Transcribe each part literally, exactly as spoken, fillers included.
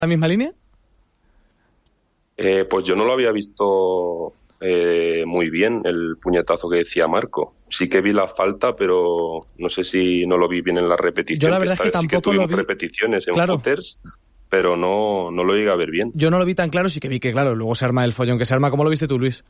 la misma línea? Eh, pues yo no lo había visto eh, muy bien, el puñetazo que decía Marco. Sí que vi la falta, pero no sé si no lo vi bien en la repetición. Yo la verdad que es que tampoco sí que tuvimos lo vi. repeticiones en Claro. footers, pero no, no lo llegué a ver bien. Yo no lo vi tan claro, sí que vi que, claro, luego se arma el follón que se arma. ¿Cómo lo viste tú, Luis?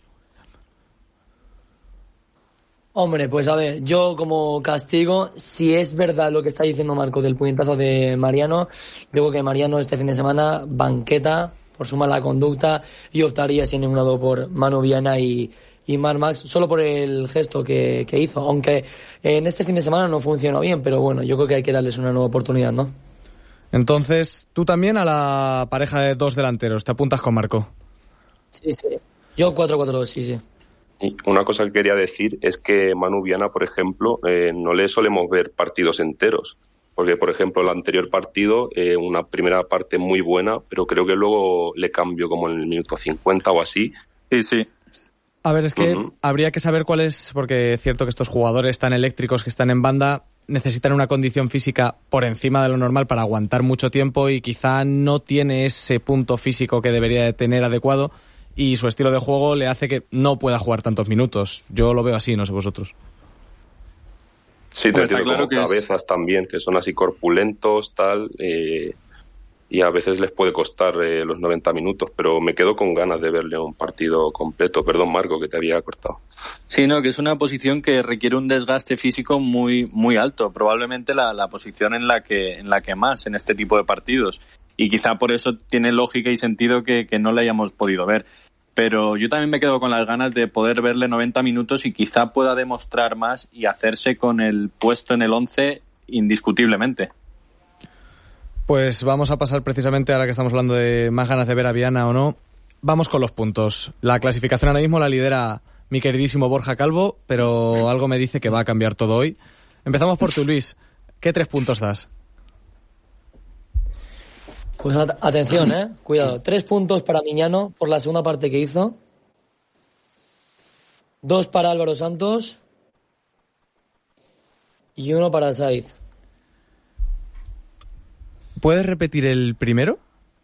Hombre, pues a ver, yo como castigo, si es verdad lo que está diciendo Marco del puñetazo de Mariano, digo que Mariano este fin de semana banqueta por su mala conducta y optaría sin ningún lado por Manu Viana y, y Marc Max, solo por el gesto que, que hizo, aunque en este fin de semana no funcionó bien, pero bueno, yo creo que hay que darles una nueva oportunidad, ¿no? Entonces, tú también a la pareja de dos delanteros, te apuntas con Marco. Sí, sí. Yo cuatro cuatro dos, sí, sí. Y una cosa que quería decir es que Manu Viana, por ejemplo, eh, no le solemos ver partidos enteros. Porque, por ejemplo, el anterior partido, eh, una primera parte muy buena, pero creo que luego le cambió como en el minuto cincuenta o así. Sí, sí. A ver, es que Uh-huh. habría que saber cuál es, porque es cierto que estos jugadores tan eléctricos que están en banda necesitan una condición física por encima de lo normal para aguantar mucho tiempo y quizá no tiene ese punto físico que debería de tener adecuado y su estilo de juego le hace que no pueda jugar tantos minutos. Yo lo veo así, no sé vosotros. Sí, te Pues está entiendo, claro como que es- cabezas también, que son así corpulentos, tal, eh, y a veces les puede costar eh, los noventa minutos, pero me quedo con ganas de verle un partido completo. Perdón, Marco, que te había cortado. Sí, no, que es una posición que requiere un desgaste físico muy muy alto, probablemente la, la posición en la que en la que más en este tipo de partidos, y quizá por eso tiene lógica y sentido que, que no le hayamos podido ver. Pero yo también me quedo con las ganas de poder verle noventa minutos y quizá pueda demostrar más y hacerse con el puesto en el once indiscutiblemente. Pues vamos a pasar precisamente, ahora que estamos hablando de más ganas de ver a Viana o no, vamos con los puntos. La clasificación ahora mismo la lidera mi queridísimo Borja Calvo, pero algo me dice que va a cambiar todo hoy. Empezamos por tu, Luis. ¿Qué tres puntos das? Pues at- atención, eh, cuidado. Tres puntos para Miñano por la segunda parte que hizo. Dos para Álvaro Santos. Y uno para Saiz. ¿Puedes repetir el primero?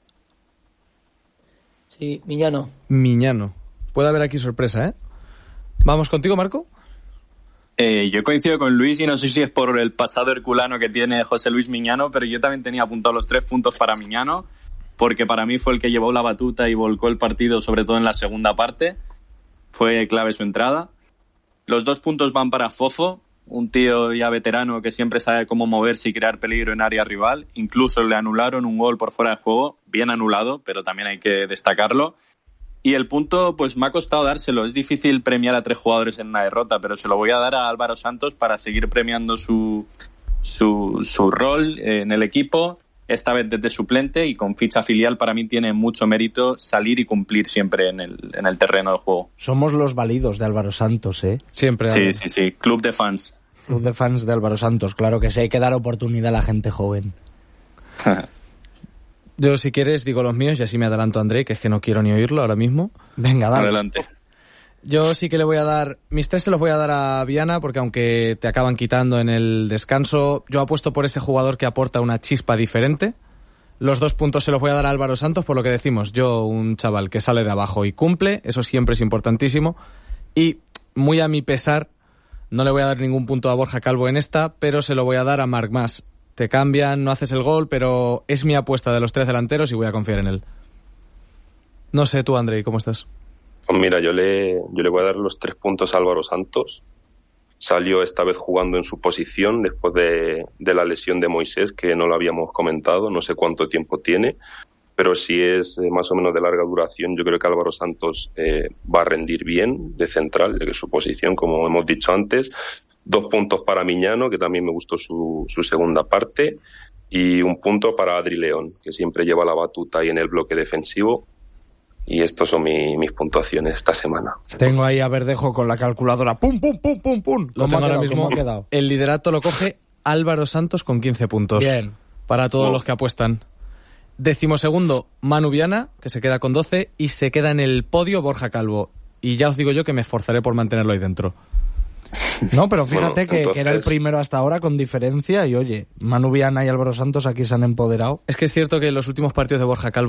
Sí, Miñano. Miñano. Puede haber aquí sorpresa, ¿eh? ¿Vamos contigo, Marco? Eh, yo coincido con Luis y no sé si es por el pasado herculano que tiene José Luis Miñano, pero yo también tenía apuntado los tres puntos para Miñano, porque para mí fue el que llevó la batuta y volcó el partido, sobre todo en la segunda parte. Fue clave su entrada. Los dos puntos van para Fofo, un tío ya veterano que siempre sabe cómo moverse y crear peligro en área rival. Incluso le anularon un gol por fuera de juego, bien anulado, pero también hay que destacarlo. Y el punto, pues me ha costado dárselo. Es difícil premiar a tres jugadores en una derrota, pero se lo voy a dar a Álvaro Santos para seguir premiando su, su, su rol en el equipo, esta vez desde suplente y con ficha filial. Para mí tiene mucho mérito salir y cumplir siempre en el, en el terreno de juego. Somos los válidos de Álvaro Santos, ¿eh? Siempre. Sí, Álvaro. sí, sí. Club de fans. Club de fans de Álvaro Santos, claro que sí, hay que dar oportunidad a la gente joven. Yo, si quieres, digo los míos y así me adelanto a André, que es que no quiero ni oírlo ahora mismo. Venga, dale. Adelante. Yo sí que le voy a dar... Mis tres se los voy a dar a Viana, porque aunque te acaban quitando en el descanso, yo apuesto por ese jugador que aporta una chispa diferente. Los dos puntos se los voy a dar a Álvaro Santos, por lo que decimos. Yo, un chaval que sale de abajo y cumple, eso siempre es importantísimo. Y, muy a mi pesar, no le voy a dar ningún punto a Borja Calvo en esta, pero se lo voy a dar a Marc Mas. Te cambian, no haces el gol, pero es mi apuesta de los tres delanteros y voy a confiar en él. No sé tú, Andrei, ¿cómo estás? Pues mira, yo le, yo le voy a dar los tres puntos a Álvaro Santos. Salió esta vez jugando en su posición después de, de la lesión de Moisés, que no lo habíamos comentado, no sé cuánto tiempo tiene, pero si es eh, más o menos de larga duración, yo creo que Álvaro Santos eh, va a rendir bien de central, de su posición, como hemos dicho antes. Dos puntos para Miñano, que también me gustó su, su segunda parte, y un punto para Adri León, que siempre lleva la batuta ahí en el bloque defensivo. Y estos son mi, mis puntuaciones esta semana. Tengo ahí a Verdejo con la calculadora. ¡Pum, pum, pum, pum, pum! Lo ¿Cómo tengo ha ahora quedado? mismo. ¿Cómo ha quedado? El liderato lo coge Álvaro Santos con quince puntos. Bien. Para todos Oh. los que apuestan. Decimosegundo, Manu Viana, que se queda con doce, y se queda en el podio Borja Calvo. Y ya os digo yo que me esforzaré por mantenerlo ahí dentro. No, pero fíjate Bueno, que, entonces... que era el primero hasta ahora con diferencia y oye, Manu Viana y Álvaro Santos aquí se han empoderado. Es que es cierto que en los últimos partidos de Borja Calvo